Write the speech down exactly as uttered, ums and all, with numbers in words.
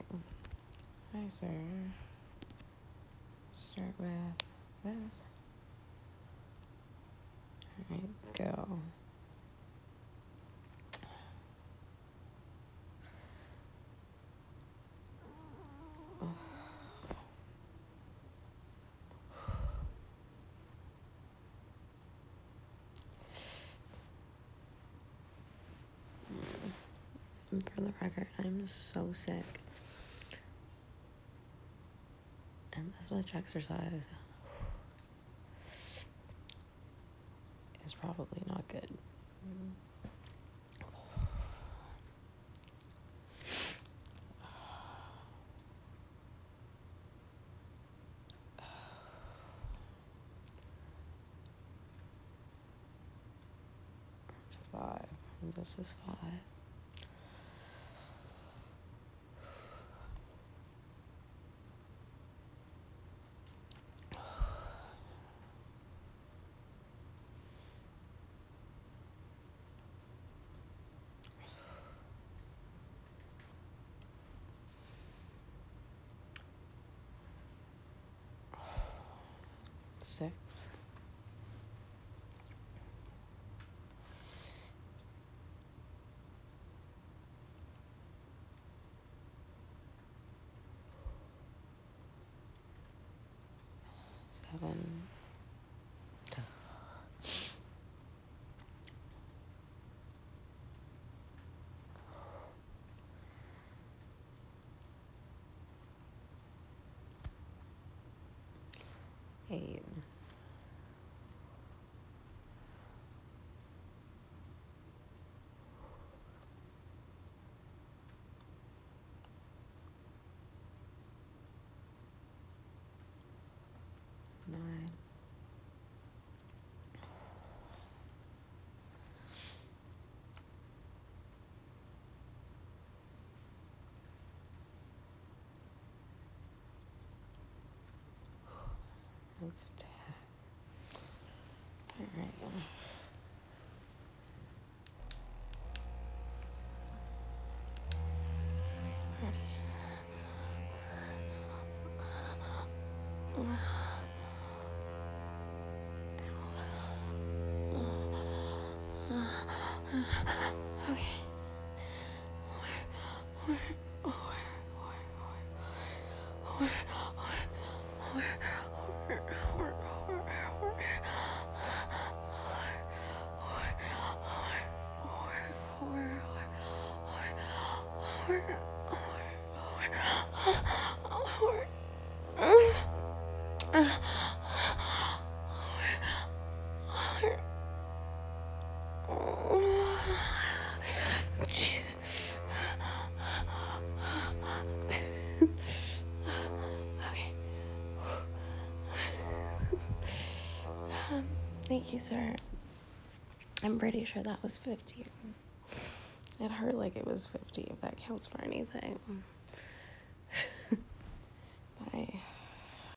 Hi, sir. Start with this. Alright, go. And for the record, I'm so sick. And this much exercise is probably not good. It's five. And this is five. Six. Seven. Eight. Nine. That's ten. Alright. Okay. Um, thank you, sir. I'm pretty sure that was fifty. It hurt like it was fifty, if that counts for anything. Bye.